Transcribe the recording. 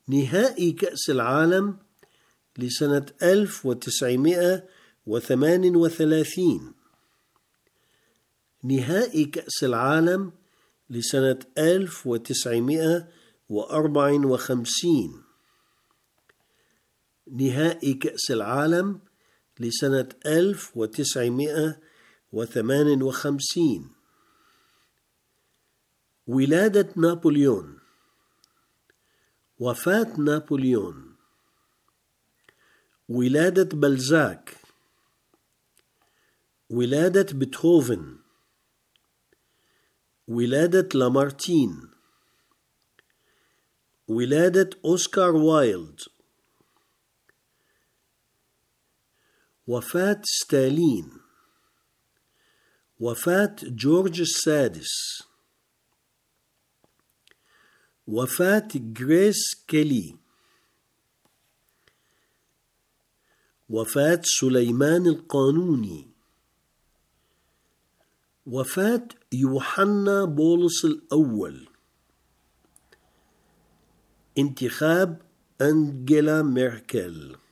نهائي كأس العالم لسنة 1938. نهائي كأس العالم لسنة 1954. نهائي كأس العالم لسنة 1958. ولادة نابليون. وفاة نابليون. ولادة بلزاك. ولادة بيتهوفن. ولادة لامارتين. ولادة أوسكار وايلد. وفاة ستالين. وفاة جورج السادس. وفاة غريس كيلي. وفاة سليمان القانوني. وفاة يوحنا بولس الأول. انتخاب أنجيلا ميركل.